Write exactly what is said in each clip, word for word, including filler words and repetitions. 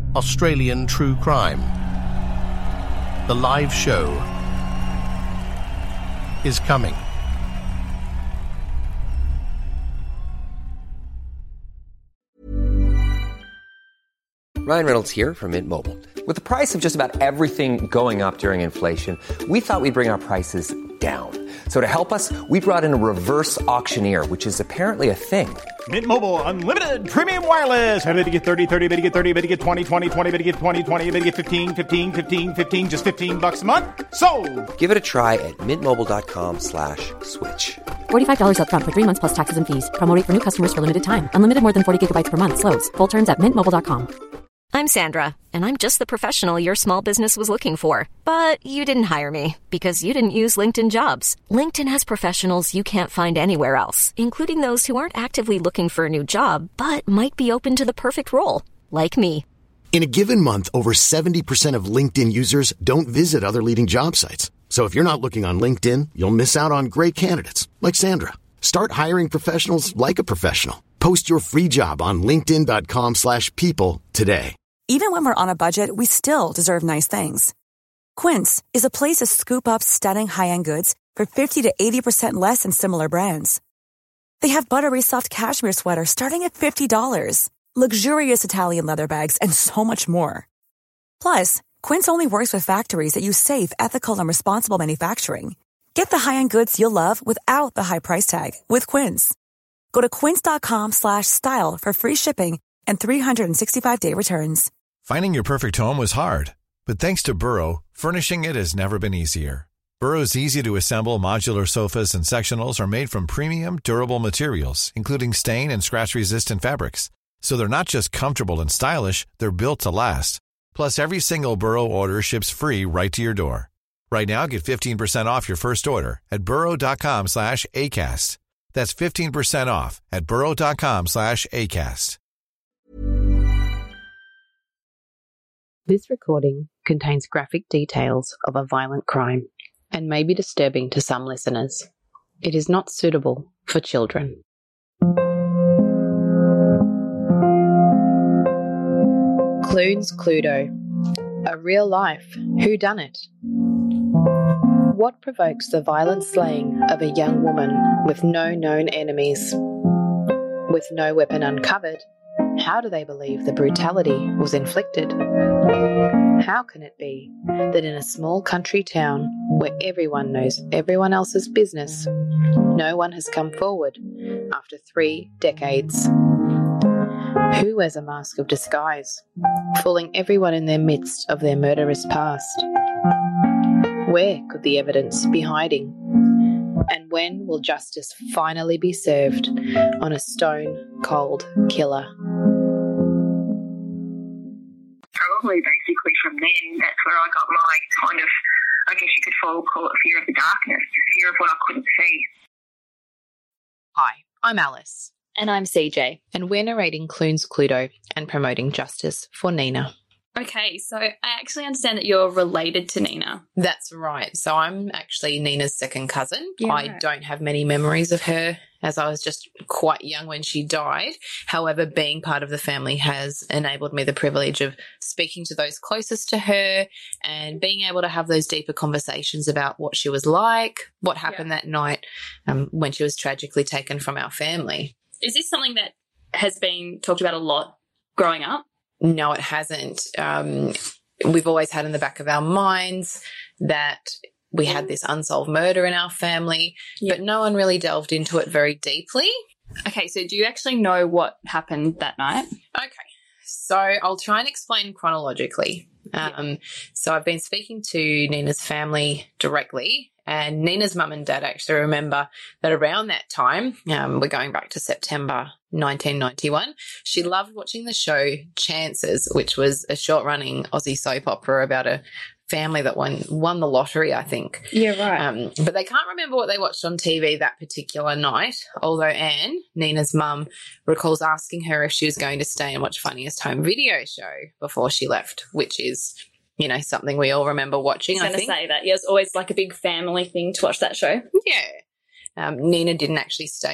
Australian true crime. The live show is coming. Ryan Reynolds here from Mint Mobile. With the price of just about everything going up during inflation, we thought we'd bring our prices down. So to help us, we brought in a reverse auctioneer, which is apparently a thing. Mint Mobile Unlimited Premium Wireless. How to get thirty, thirty, how to get thirty, how to get twenty, twenty, twenty, how to get twenty, twenty, how to get fifteen, fifteen, fifteen, fifteen, just fifteen bucks a month? Sold! Give it a try at mintmobile.com slash switch. forty-five dollars up front for three months plus taxes and fees. Promo rate for new customers for limited time. Unlimited more than forty gigabytes per month. Slows full terms at mint mobile dot com. I'm Sandra, and I'm just the professional your small business was looking for. But you didn't hire me because you didn't use LinkedIn Jobs. LinkedIn has professionals you can't find anywhere else, including those who aren't actively looking for a new job, but might be open to the perfect role, like me. In a given month, over seventy percent of LinkedIn users don't visit other leading job sites. So if you're not looking on LinkedIn, you'll miss out on great candidates, like Sandra. Start hiring professionals like a professional. Post your free job on linkedin.com slash people today. Even when we're on a budget, we still deserve nice things. Quince is a place to scoop up stunning high-end goods for fifty to eighty percent less than similar brands. They have buttery soft cashmere sweaters starting at fifty dollars, luxurious Italian leather bags, and so much more. Plus, Quince only works with factories that use safe, ethical, and responsible manufacturing. Get the high-end goods you'll love without the high price tag with Quince. Go to quince.com slash style for free shipping and three sixty-five day returns. Finding your perfect home was hard, but thanks to Burrow, furnishing it has never been easier. Burrow's easy-to-assemble modular sofas and sectionals are made from premium, durable materials, including stain and scratch-resistant fabrics. So they're not just comfortable and stylish, they're built to last. Plus, every single Burrow order ships free right to your door. Right now, get fifteen percent off your first order at burrow.com slash ACAST. That's fifteen percent off at burrow.com slash ACAST. This recording contains graphic details of a violent crime and may be disturbing to some listeners. It is not suitable for children. Clunes Cluedo, a real-life whodunit. What provokes the violent slaying of a young woman with no known enemies? With no weapon uncovered, how do they believe the brutality was inflicted? How can it be that in a small country town where everyone knows everyone else's business, no one has come forward after three decades? Who wears a mask of disguise, fooling everyone in their midst of their murderous past? Where could the evidence be hiding? And when will justice finally be served on a stone-cold killer? Probably basically from then, that's where I got my kind of, I guess you could call it fear of the darkness, fear of what I couldn't see. Hi, I'm Alice. And I'm C J. And we're narrating Clunes Cluedo and promoting justice for Nina. Okay, so I actually understand that you're related to Nina. That's right. So I'm actually Nina's second cousin. Yeah, I right. don't have many memories of her, as I was just quite young when she died. However, being part of the family has enabled me the privilege of speaking to those closest to her and being able to have those deeper conversations about what she was like, what happened yeah. that night um, when she was tragically taken from our family. Is this something that has been talked about a lot growing up? No, it hasn't. Um, we've always had in the back of our minds that we had this unsolved murder in our family, yeah. but no one really delved into it very deeply. Okay, so do you actually know what happened that night? Okay, so I'll try and explain chronologically. Um, yeah. So I've been speaking to Nina's family directly, and Nina's mum and dad actually remember that around that time, um, we're going back to September nineteen ninety-one, she loved watching the show Chances, which was a short-running Aussie soap opera about a family that won won the lottery, I think. Yeah, right. Um, but they can't remember what they watched on T V that particular night, although Anne, Nina's mum, recalls asking her if she was going to stay and watch Funniest Home Video Show before she left, which is, you know, something we all remember watching, I, I was think. going to say that. Yeah, it's always like a big family thing to watch that show. Yeah. Um, Nina didn't actually stay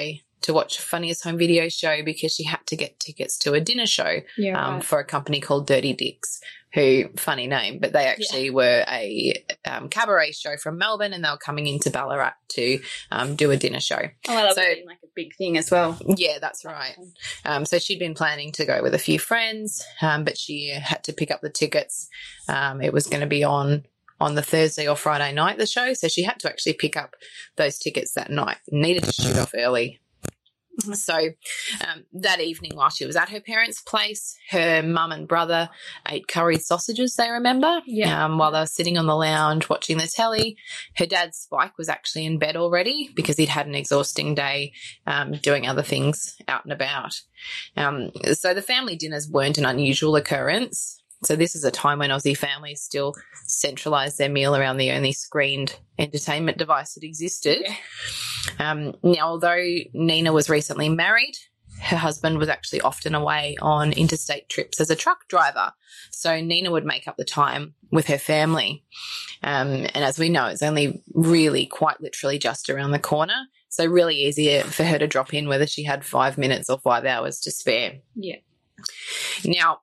to watch Funniest Home Video show because she had to get tickets to a dinner show Yeah, um, right. for a company called Dirty Dicks, who, funny name, but they actually yeah. were a um, cabaret show from Melbourne, and they were coming into Ballarat to um, do a dinner show. Oh, well, that so, would have been like a big thing as well. Yeah, that's right. Um, so she'd been planning to go with a few friends, um, but she had to pick up the tickets. Um, it was going to be on on the Thursday or Friday night, the show, so she had to actually pick up those tickets that night. Needed to shoot off early. So um, that evening while she was at her parents' place, her mum and brother ate curried sausages, they remember, yeah. um, while they were sitting on the lounge watching the telly. Her dad, Spike, was actually in bed already because he'd had an exhausting day um, doing other things out and about. Um, so the family dinners weren't an unusual occurrence. So this is a time when Aussie families still centralised their meal around the only screened entertainment device that existed. Yeah. Um, now, although Nina was recently married, her husband was actually often away on interstate trips as a truck driver. So Nina would make up the time with her family. Um, and as we know, it's only really quite literally just around the corner. So really easy for her to drop in whether she had five minutes or five hours to spare. Yeah. Now,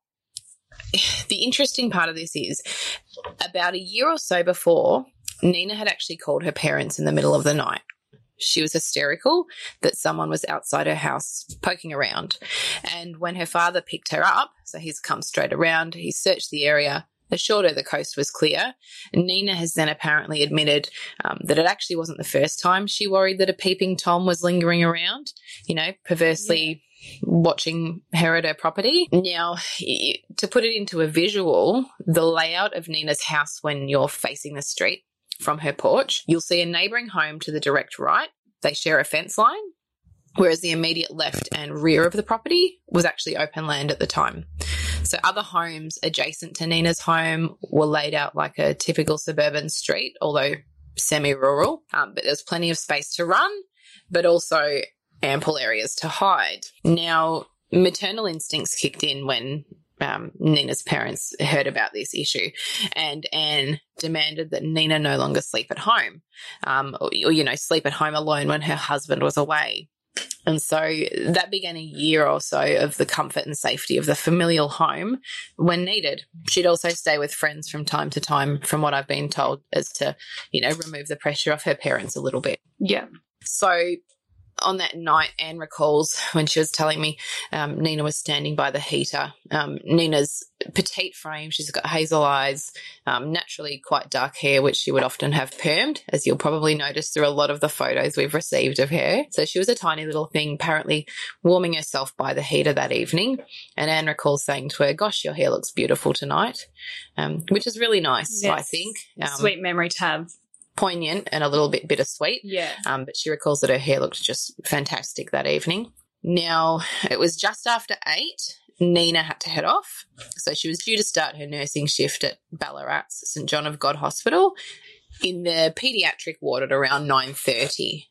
the interesting part of this is about a year or so before, Nina had actually called her parents in the middle of the night. She was hysterical that someone was outside her house poking around. And when her father picked her up, so he's come straight around, he searched the area, assured her the coast was clear. Nina has then apparently admitted um, that it actually wasn't the first time she worried that a peeping Tom was lingering around, you know, perversely yeah. watching her at her property. Now, to put it into a visual, the layout of Nina's house when you're facing the street from her porch, you'll see a neighbouring home to the direct right. They share a fence line, whereas the immediate left and rear of the property was actually open land at the time. So other homes adjacent to Nina's home were laid out like a typical suburban street, although semi-rural, um, but there's plenty of space to run, but also ample areas to hide. Now, maternal instincts kicked in when um, Nina's parents heard about this issue, and Anne demanded that Nina no longer sleep at home, um, or, or, you know, sleep at home alone when her husband was away. And so that began a year or so of the comfort and safety of the familial home when needed. She'd also stay with friends from time to time, from what I've been told, as to, you know, remove the pressure off her parents a little bit. Yeah. So on that night, Anne recalls when she was telling me um, Nina was standing by the heater. Um, Nina's petite frame, she's got hazel eyes, um, naturally quite dark hair, which she would often have permed, as you'll probably notice through a lot of the photos we've received of her. So she was a tiny little thing, apparently warming herself by the heater that evening. And Anne recalls saying to her, "Gosh, your hair looks beautiful tonight," um, which is really nice, yes. I think. Um, Sweet memory to have. Poignant and a little bit bittersweet. Yeah. Um, but she recalls that her hair looked just fantastic that evening. Now, it was just after eight. Nina had to head off. So she was due to start her nursing shift at Ballarat's St John of God Hospital in the paediatric ward at around nine thirty.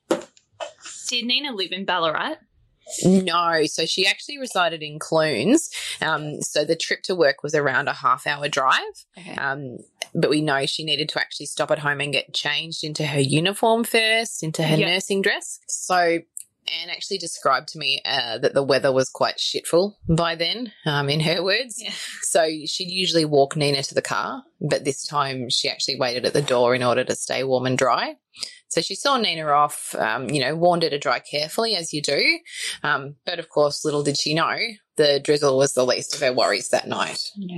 Did Nina live in Ballarat? No, so she actually resided in Clunes. Um, so the trip to work was around a half-hour drive. Okay. Um, but we know she needed to actually stop at home and get changed into her uniform first, into her yep. nursing dress. So Anne actually described to me uh, that the weather was quite shitful by then, um, in her words. Yeah. So she'd usually walk Nina to the car, but this time she actually waited at the door in order to stay warm and dry. So she saw Nina off, um, you know, warned her to dry carefully, as you do. Um, but, of course, little did she know, the drizzle was the least of her worries that night. Yeah.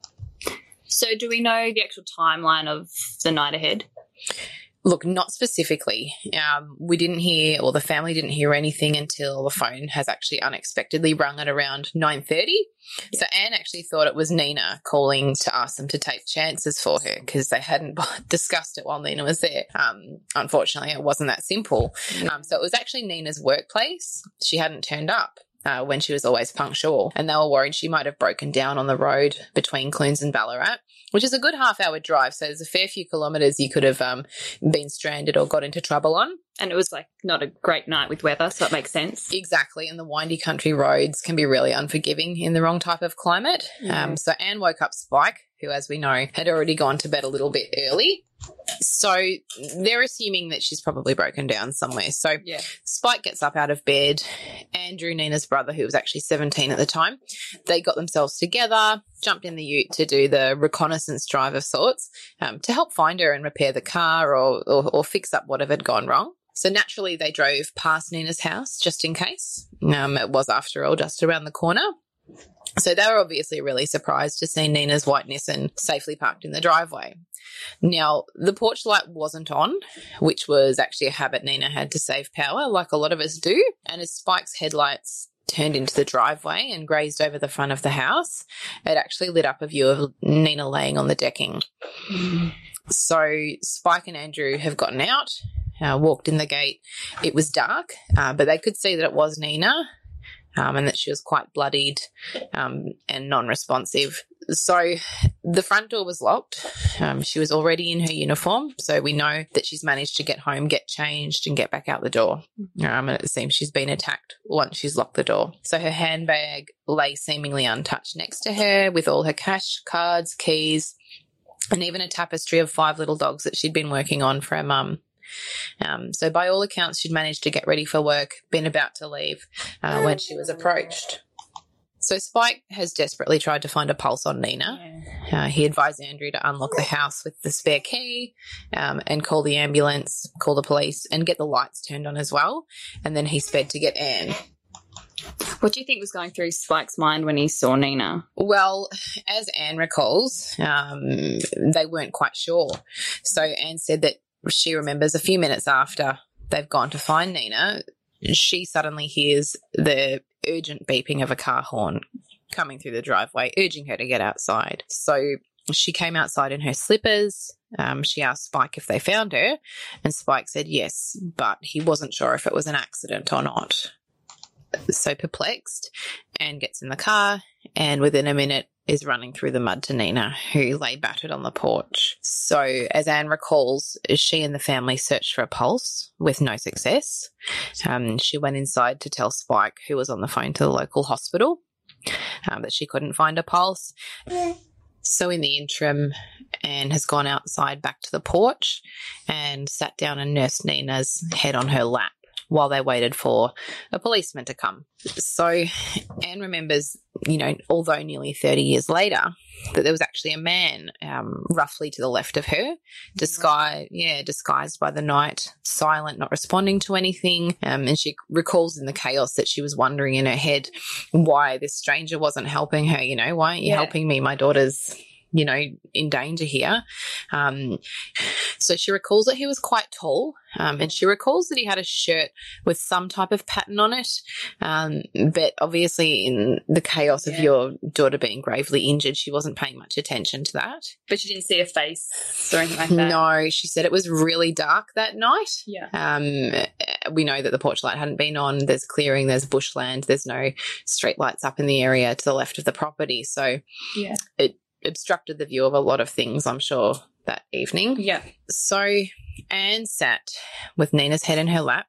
So do we know the actual timeline of the night ahead? Look, not specifically. Um, we didn't hear, or the family didn't hear anything until the phone has actually unexpectedly rung at around nine thirty. Yeah. So Anne actually thought it was Nina calling to ask them to take chances for her because they hadn't discussed it while Nina was there. Um, unfortunately, it wasn't that simple. Yeah. Um, so it was actually Nina's workplace. She hadn't turned up. Uh, when she was always punctual, and they were worried she might have broken down on the road between Clunes and Ballarat, which is a good half-hour drive, so there's a fair few kilometres you could have um, been stranded or got into trouble on. And it was, like, not a great night with weather, so it makes sense. Exactly, and the windy country roads can be really unforgiving in the wrong type of climate. Mm. Um, so Anne woke up Spike, who, as we know, had already gone to bed a little bit early. So they're assuming that she's probably broken down somewhere. So Yeah. Spike gets up out of bed. Andrew, Nina's brother, who was actually seventeen at the time, they got themselves together, jumped in the ute to do the reconnaissance drive of sorts um, to help find her and repair the car or, or, or fix up whatever had gone wrong. So naturally they drove past Nina's house just in case. Um, it was, after all, just around the corner. So they were obviously really surprised to see Nina's white Nissan safely parked in the driveway. Now, the porch light wasn't on, which was actually a habit Nina had to save power, like a lot of us do. And as Spike's headlights turned into the driveway and grazed over the front of the house, it actually lit up a view of Nina laying on the decking. Mm. So Spike and Andrew have gotten out, uh, walked in the gate. It was dark, uh, but they could see that it was Nina. Um, and that she was quite bloodied um, and non-responsive. So the front door was locked. Um, she was already in her uniform, so we know that she's managed to get home, get changed, and get back out the door. Um, and it seems she's been attacked once she's locked the door. So her handbag lay seemingly untouched next to her with all her cash, cards, keys, and even a tapestry of five little dogs that she'd been working on for her mum. Um, so by all accounts, she'd managed to get ready for work, been about to leave uh, when she was approached. So Spike has desperately tried to find a pulse on Nina. Uh, he advised Andrew to unlock the house with the spare key um, and call the ambulance, call the police, and get the lights turned on as well. And then he sped to get Anne. What do you think was going through Spike's mind when he saw Nina? Well, as Anne recalls, um, they weren't quite sure. So Anne said that she remembers a few minutes after they've gone to find Nina, she suddenly hears the urgent beeping of a car horn coming through the driveway, urging her to get outside. So she came outside in her slippers. Um, she asked Spike if they found her, and Spike said yes, but he wasn't sure if it was an accident or not. So perplexed, Anne gets in the car and within a minute is running through the mud to Nina, who lay battered on the porch. So as Anne recalls, she and the family searched for a pulse with no success. Um, she went inside to tell Spike, who was on the phone to the local hospital, um, that she couldn't find a pulse. So in the interim, Anne has gone outside back to the porch and sat down and nursed Nina's head on her lap while they waited for a policeman to come. So Anne remembers, you know, although nearly thirty years later, that there was actually a man um, roughly to the left of her, disguised, yeah, disguised by the night, silent, not responding to anything. Um, and she recalls in the chaos that she was wondering in her head why this stranger wasn't helping her, you know, why aren't you yeah. helping me? My daughter's, you know, in danger here. Um, so she recalls that he was quite tall, um, and she recalls that he had a shirt with some type of pattern on it. Um, but obviously in the chaos yeah. of your daughter being gravely injured, she wasn't paying much attention to that. But she didn't see a face or anything like that? No, she said it was really dark that night. Yeah. Um, we know that the porch light hadn't been on. There's clearing, there's bushland, there's no street lights up in the area to the left of the property. So yeah, it obstructed the view of a lot of things, I'm sure, that evening. Yeah. So Anne sat with Nina's head in her lap,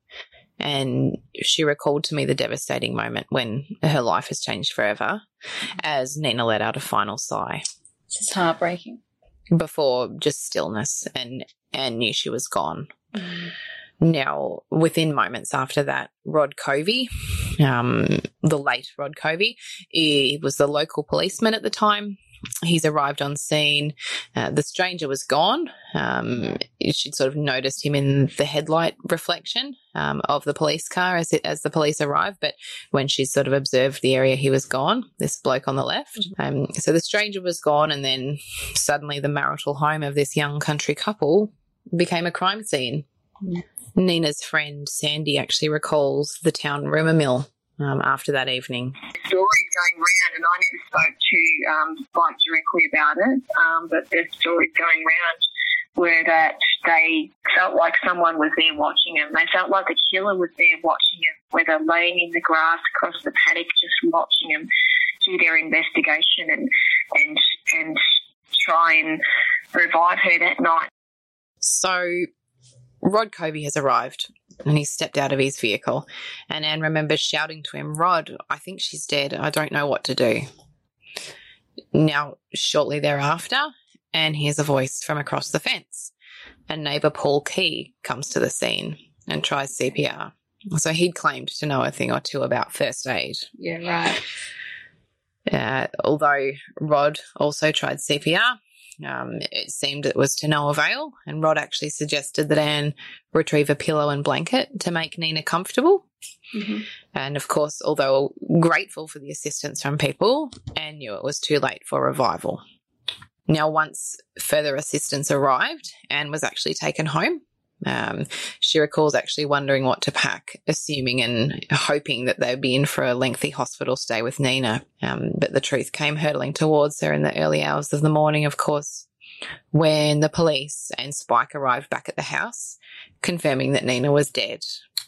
and she recalled to me the devastating moment when her life has changed forever as Nina let out a final sigh. It's just heartbreaking. Before just stillness, and Anne knew she was gone. Mm. Now, within moments after that, Rod Covey, um, the late Rod Covey, he was the local policeman at the time. He's arrived on scene. Uh, the stranger was gone. Um, she'd sort of noticed him in the headlight reflection um, of the police car as it, as the police arrived. But when she sort of observed the area, he was gone, this bloke on the left. Um, so the stranger was gone, and then suddenly the marital home of this young country couple became a crime scene. Yeah. Nina's friend Sandy actually recalls the town rumour mill um, after that evening. Stories going round, and I never spoke to um, Spike directly about it, um, but there's stories going round were that they felt like someone was there watching them. They felt like the killer was there watching them, whether laying in the grass across the paddock just watching them do their investigation and and and try and revive her that night. So Rod Covey has arrived and he stepped out of his vehicle, and Anne remembers shouting to him, "Rod, I think she's dead. I don't know what to do." Now, shortly thereafter, Anne hears a voice from across the fence. and neighbour Paul Key comes to the scene and tries C P R. So he'd claimed to know a thing or two about first aid. Yeah, right. Uh, although Rod also tried C P R, um, it seemed it was to no avail, and Rod actually suggested that Anne retrieve a pillow and blanket to make Nina comfortable. Mm-hmm. And, of course, although grateful for the assistance from people, Anne knew it was too late for revival. Now, once further assistance arrived, Anne was actually taken home. Um, she recalls actually wondering what to pack, assuming and hoping that they'd be in for a lengthy hospital stay with Nina. Um, but the truth came hurtling towards her in the early hours of the morning, of course, when the police and Spike arrived back at the house, confirming that Nina was dead.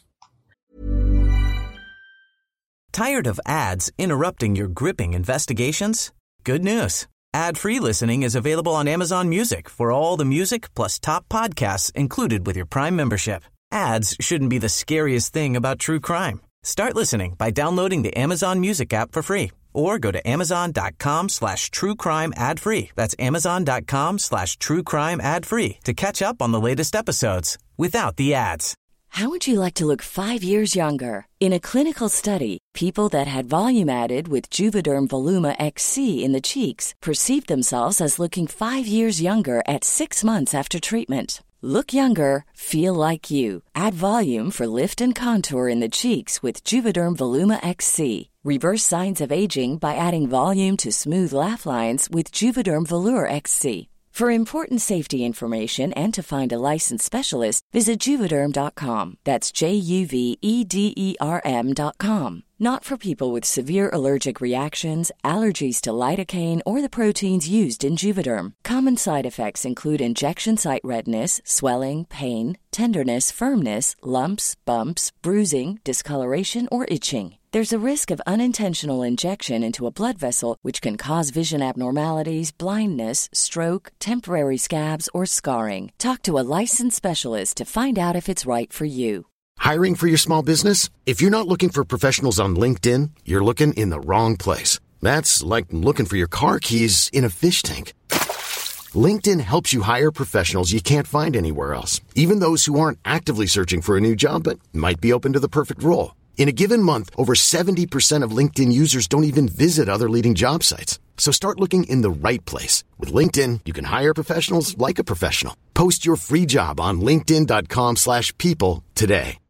Tired of ads interrupting your gripping investigations? Good news. Ad-free listening is available on Amazon Music for all the music plus top podcasts included with your Prime membership. Ads shouldn't be the scariest thing about true crime. Start listening by downloading the Amazon Music app for free or go to amazon.com slash true crime ad free. That's amazon.com slash true crime ad free to catch up on the latest episodes without the ads. How would you like to look five years younger? In a clinical study, people that had volume added with Juvederm Voluma X C in the cheeks perceived themselves as looking five years younger at six months after treatment. Look younger, feel like you. Add volume for lift and contour in the cheeks with Juvederm Voluma X C. Reverse signs of aging by adding volume to smooth laugh lines with Juvederm Volure X C. For important safety information and to find a licensed specialist, visit Juvederm dot com. That's J U V E D E R M dot com. Not for people with severe allergic reactions, allergies to lidocaine, or the proteins used in Juvederm. Common side effects include injection site redness, swelling, pain, tenderness, firmness, lumps, bumps, bruising, discoloration, or itching. There's a risk of unintentional injection into a blood vessel, which can cause vision abnormalities, blindness, stroke, temporary scabs, or scarring. Talk to a licensed specialist to find out if it's right for you. Hiring for your small business? If you're not looking for professionals on LinkedIn, you're looking in the wrong place. That's like looking for your car keys in a fish tank. LinkedIn helps you hire professionals you can't find anywhere else, even those who aren't actively searching for a new job but might be open to the perfect role. In a given month, over seventy percent of LinkedIn users don't even visit other leading job sites. So start looking in the right place. With LinkedIn, you can hire professionals like a professional. Post your free job on linkedin.com slash people today.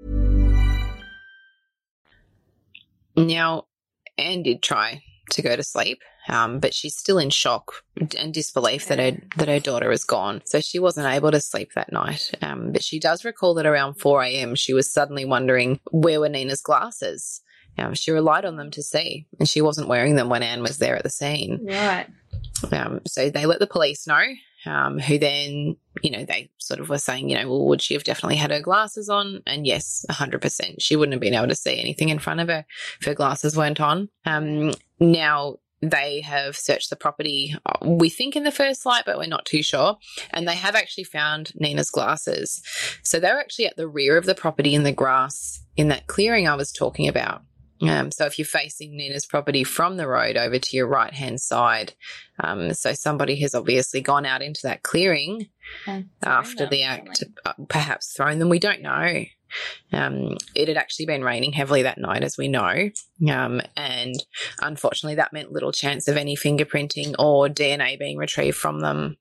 Now, Anne did try to go to sleep, um, but she's still in shock and disbelief that her that her daughter is gone. So she wasn't able to sleep that night. Um, but she does recall that around four a.m. she was suddenly wondering where were Nina's glasses. Um, she relied on them to see, and she wasn't wearing them when Anne was there at the scene. Right. Um, so they let the police know, um, who then, you know, they sort of were saying, you know, well, would she have definitely had her glasses on? And yes, one hundred percent. She wouldn't have been able to see anything in front of her if her glasses weren't on. Um, now, they have searched the property, we think in the first light, but we're not too sure. And they have actually found Nina's glasses. So they're actually at the rear of the property in the grass in that clearing I was talking about. Um, so if you're facing Nina's property from the road over to your right-hand side, um, so somebody has obviously gone out into that clearing after the act, uh, perhaps thrown them. We don't know. Um, it had actually been raining heavily that night, as we know, um, and unfortunately that meant little chance of any fingerprinting or D N A being retrieved from them.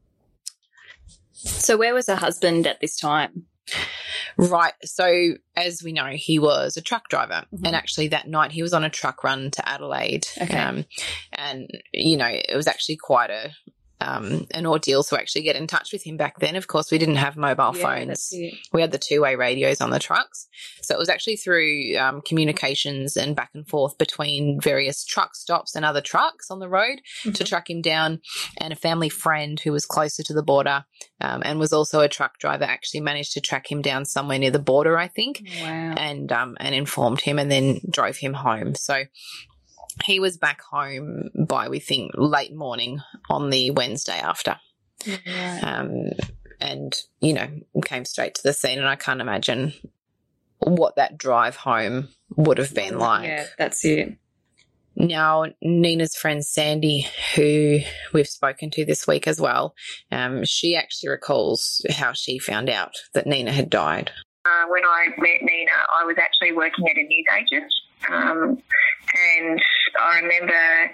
So where was her husband at this time? Right. So as we know, he was a truck driver, mm-hmm. and actually that night he was on a truck run to Adelaide. Okay. Um, and, you know, it was actually quite a um, an ordeal to actually get in touch with him back then. Of course, we didn't have mobile yeah, phones. We had the two-way radios on the trucks. So it was actually through um, communications and back and forth between various truck stops and other trucks on the road mm-hmm. to track him down. And a family friend who was closer to the border um, and was also a truck driver actually managed to track him down somewhere near the border, I think, wow. and um, and informed him and then drove him home. So he was back home by, we think, late morning on the Wednesday after. Right. Um, and, you know, came straight to the scene, and I can't imagine what that drive home would have been like. Yeah, that's it. Now, Nina's friend Sandy, who we've spoken to this week as well, um, she actually recalls how she found out that Nina had died. Uh, when I met Nina, I was actually working at a newsagent, um, and I remember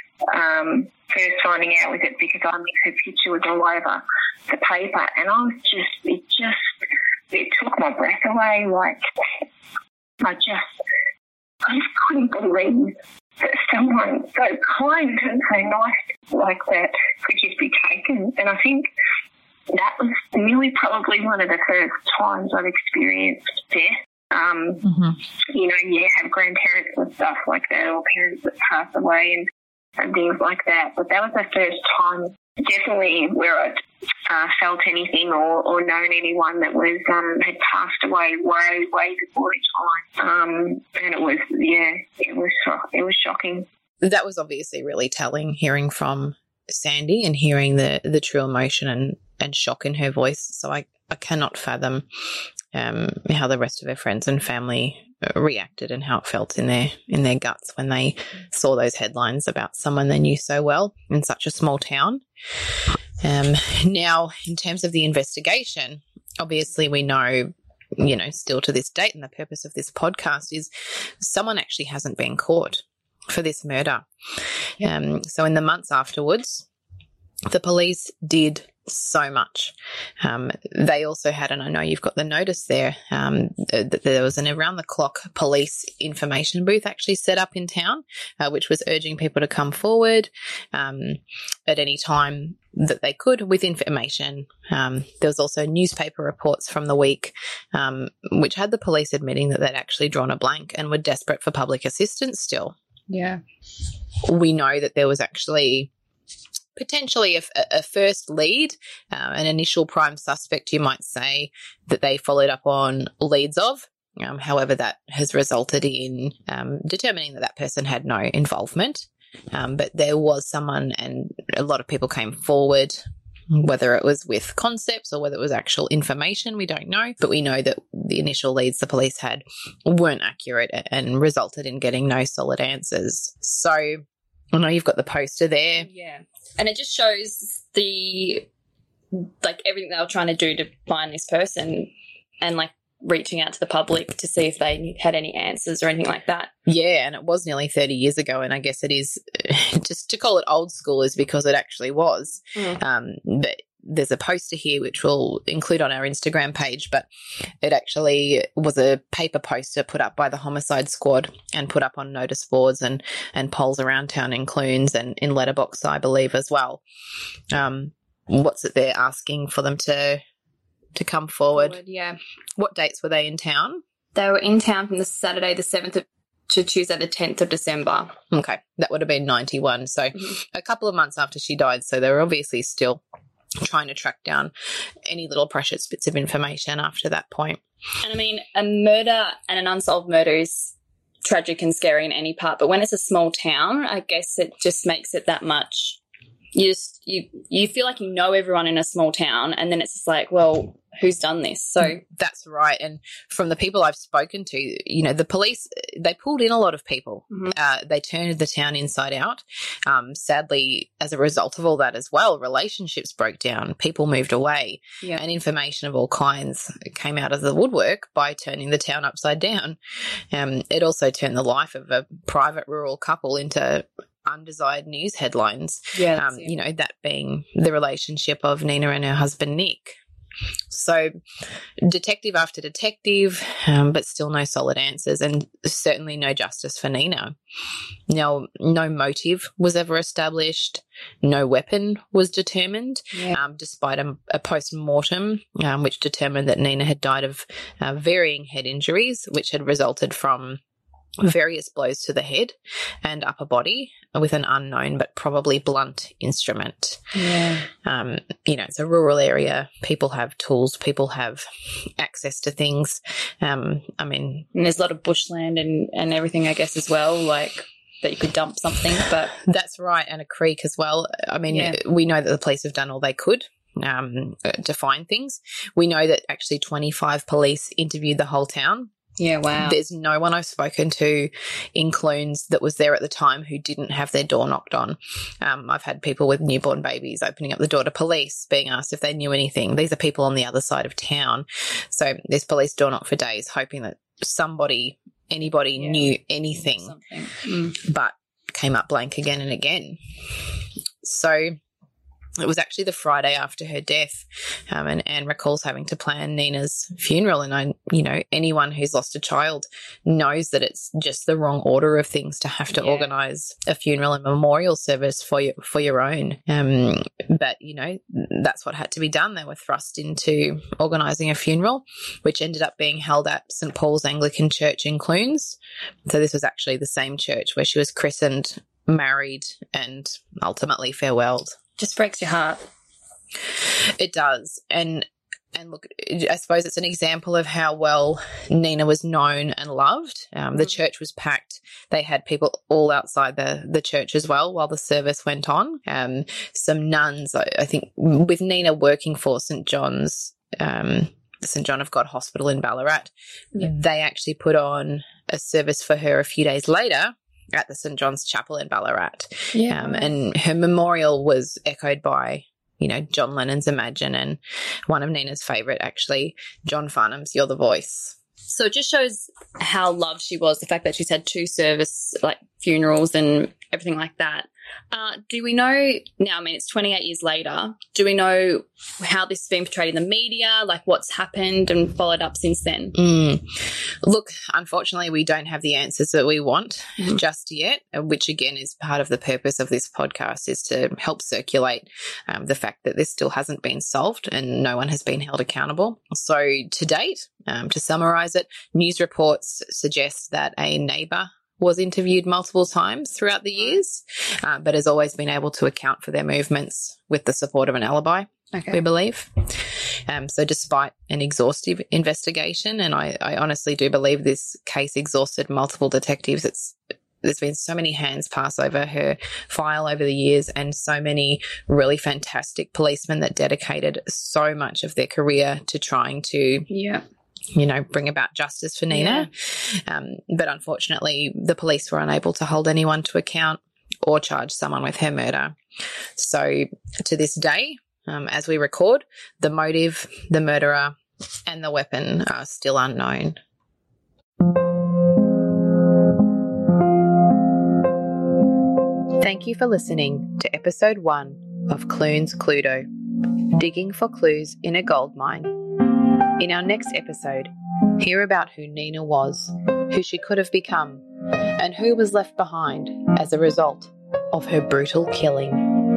um, first finding out with it because I think her picture was all over the paper, and I was just, it just, it took my breath away. Like, I just, I just couldn't believe that someone so kind and so nice like that could just be taken. And I think that was really probably one of the first times I've experienced death. Um, mm-hmm. You know, yeah, have grandparents and stuff like that, or parents that pass away and, and things like that. But that was the first time, definitely, where I'd uh, felt anything or, or known anyone that was um, had passed away way, way before its time. Um, and it was, yeah, it was it was shocking. That was obviously really telling, hearing from Sandy and hearing the, the true emotion and, and shock in her voice. So I, I cannot fathom um, how the rest of her friends and family reacted and how it felt in their in their guts when they saw those headlines about someone they knew so well in such a small town. Um, now, in terms of the investigation, obviously we know, you know, still to this date, and the purpose of this podcast is someone actually hasn't been caught for this murder. Um, so in the months afterwards, the police did so much. Um, they also had, and I know you've got the notice there, um, that there was an around-the-clock police information booth actually set up in town, uh, which was urging people to come forward um, at any time that they could with information. Um, there was also newspaper reports from the week, um, which had the police admitting that they'd actually drawn a blank and were desperate for public assistance still. Yeah. We know that there was actually potentially a, a first lead, uh, an initial prime suspect, you might say, that they followed up on leads of. Um, however, that has resulted in um, determining that that person had no involvement. Um, but there was someone, and a lot of people came forward, whether it was with concepts or whether it was actual information, we don't know. But we know that the initial leads the police had weren't accurate and resulted in getting no solid answers. So I know you've got the poster there. Yeah. And it just shows the, like, everything they were trying to do to find this person and, like, reaching out to the public to see if they had any answers or anything like that. Yeah, and it was nearly thirty years ago, and I guess it is, just to call it old school is because it actually was. Mm. Um, but there's a poster here which we'll include on our Instagram page, but it actually was a paper poster put up by the homicide squad and put up on notice boards and, and poles around town in Clunes and in letterbox, I believe, as well. Um, what's it they're asking for them to to come forward? forward? Yeah. What dates were they in town? They were in town from the Saturday the seventh of, to Tuesday the tenth of December. Okay, that would have been ninety-one, so mm-hmm. a couple of months after she died, so they were obviously still trying to track down any little precious bits of information after that point. And I mean, a murder and an unsolved murder is tragic and scary in any part, but when it's a small town, I guess it just makes it that much. You just you you feel like you know everyone in a small town, and then it's just like, well, who's done this? So that's right. And from the people I've spoken to, you know, the police, they pulled in a lot of people. Mm-hmm. Uh, they turned the town inside out. Um, sadly, as a result of all that as well, relationships broke down, people moved away, yeah. and information of all kinds came out of the woodwork by turning the town upside down. Um, it also turned the life of a private rural couple into undesired news headlines. Yeah, um, you know, that being the relationship of Nina and her husband, Nick. So detective after detective, um, but still no solid answers, and certainly no justice for Nina. Now, no motive was ever established. No weapon was determined, yeah. um, despite a, a post-mortem um, which determined that Nina had died of uh, varying head injuries, which had resulted from various blows to the head and upper body with an unknown but probably blunt instrument. Yeah. Um, you know, it's a rural area. People have tools. People have access to things. Um, I mean... And there's a lot of bushland and, and everything, I guess, as well, like that you could dump something. But that's right, and a creek as well. I mean, yeah. we know that the police have done all they could um, to find things. We know that actually twenty-five police interviewed the whole town Yeah, wow. There's no one I've spoken to in Clunes that was there at the time who didn't have their door knocked on. Um, I've had people with newborn babies opening up the door to police, being asked if they knew anything. These are people on the other side of town. So this police door knocked for days, hoping that somebody, anybody yeah. knew anything, mm. but came up blank again and again. So it was actually the Friday after her death, um, and Anne recalls having to plan Nina's funeral. And I, you know, anyone who's lost a child knows that it's just the wrong order of things to have to yeah. organise a funeral and memorial service for your for your own. Um, but you know, that's what had to be done. They were thrust into organising a funeral, which ended up being held at Saint Paul's Anglican Church in Clunes. So this was actually the same church where she was christened, married, and ultimately farewelled. Just breaks your heart. It does. And and look, I suppose it's an example of how well Nina was known and loved. Um, the church was packed. They had people all outside the, the church as well while the service went on. Um, some nuns, I, I think, with Nina working for Saint John's, um, Saint John of God Hospital in Ballarat, yeah. they actually put on a service for her a few days later at the Saint John's Chapel in Ballarat. Yeah. Um, and her memorial was echoed by, you know, John Lennon's Imagine and one of Nina's favourite, actually, John Farnham's You're the Voice. So it just shows how loved she was, the fact that she's had two service, like, funerals and everything like that. Uh, do we know now, I mean, it's twenty-eight years later, do we know how this has been portrayed in the media, like what's happened and followed up since then? Mm. Look, unfortunately, we don't have the answers that we want mm-hmm. just yet, which again is part of the purpose of this podcast, is to help circulate um, the fact that this still hasn't been solved and no one has been held accountable. So to date, um, to summarise it, news reports suggest that a neighbour was interviewed multiple times throughout the years, uh, but has always been able to account for their movements with the support of an alibi, okay. we believe. Um, so despite an exhaustive investigation, and I, I honestly do believe this case exhausted multiple detectives, it's there's been so many hands pass over her file over the years and so many really fantastic policemen that dedicated so much of their career to trying to yeah. you know, bring about justice for Nina. Yeah. Um, but unfortunately, the police were unable to hold anyone to account or charge someone with her murder. So to this day, um, as we record, the motive, the murderer, and the weapon are still unknown. Thank you for listening to episode one of Clunes Cluedo, digging for clues in a gold mine. In our next episode, hear about who Nina was, who she could have become, and who was left behind as a result of her brutal killing.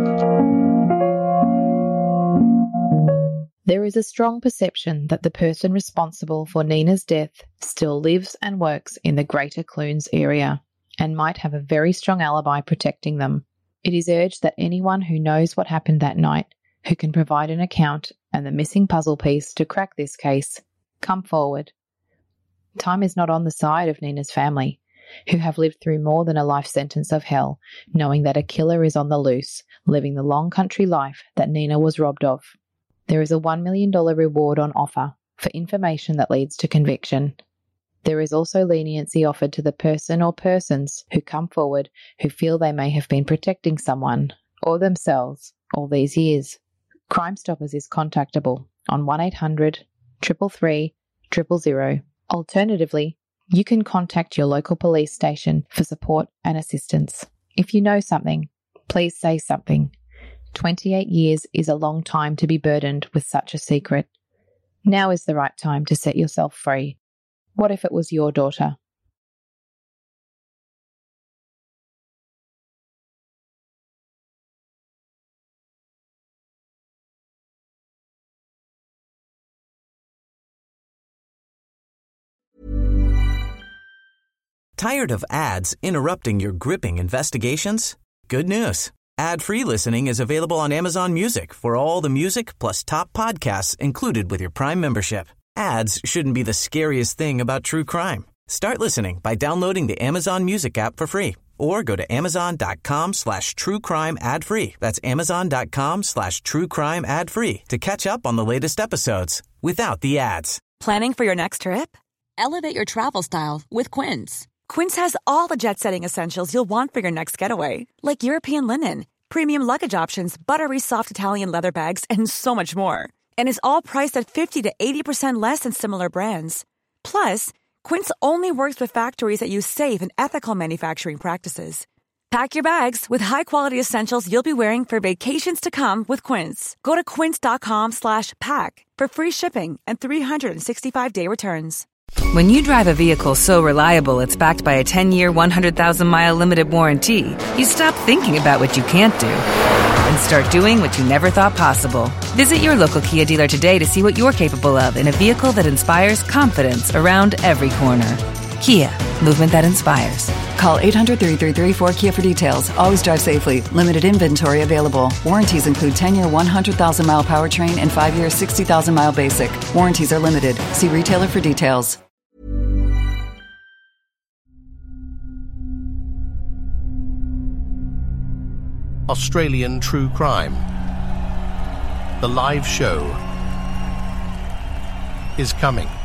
There is a strong perception that the person responsible for Nina's death still lives and works in the Greater Clunes area and might have a very strong alibi protecting them. It is urged that anyone who knows what happened that night, who can provide an account and the missing puzzle piece to crack this case, come forward. Time is not on the side of Nina's family, who have lived through more than a life sentence of hell, knowing that a killer is on the loose, living the long country life that Nina was robbed of. There is a one million dollars reward on offer for information that leads to conviction. There is also leniency offered to the person or persons who come forward who feel they may have been protecting someone or themselves all these years. Crime Stoppers is contactable on one eight hundred, three three three, zero zero zero. Alternatively, you can contact your local police station for support and assistance. If you know something, please say something. twenty-eight years is a long time to be burdened with such a secret. Now is the right time to set yourself free. What if it was your daughter? Tired of ads interrupting your gripping investigations? Good news. Ad-free listening is available on Amazon Music for all the music plus top podcasts included with your Prime membership. Ads shouldn't be the scariest thing about true crime. Start listening by downloading the Amazon Music app for free or go to amazon.com slash true crime ad free. That's amazon.com slash true crime ad free to catch up on the latest episodes without the ads. Planning for your next trip? Elevate your travel style with Quince. Quince has all the jet-setting essentials you'll want for your next getaway, like European linen, premium luggage options, buttery soft Italian leather bags, and so much more. And is all priced at fifty to eighty percent less than similar brands. Plus, Quince only works with factories that use safe and ethical manufacturing practices. Pack your bags with high-quality essentials you'll be wearing for vacations to come with Quince. Go to quince.com slash pack for free shipping and three sixty-five day returns. When you drive a vehicle so reliable it's backed by a ten-year, one hundred thousand mile limited warranty, you stop thinking about what you can't do and start doing what you never thought possible. Visit your local Kia dealer today to see what you're capable of in a vehicle that inspires confidence around every corner. Kia, movement that inspires. Call eight hundred, three three three, four K I A for details. Always drive safely. Limited inventory available. Warranties include ten-year, one hundred thousand mile powertrain and five-year, sixty thousand mile basic. Warranties are limited. See retailer for details. Australian True Crime. The live show is coming.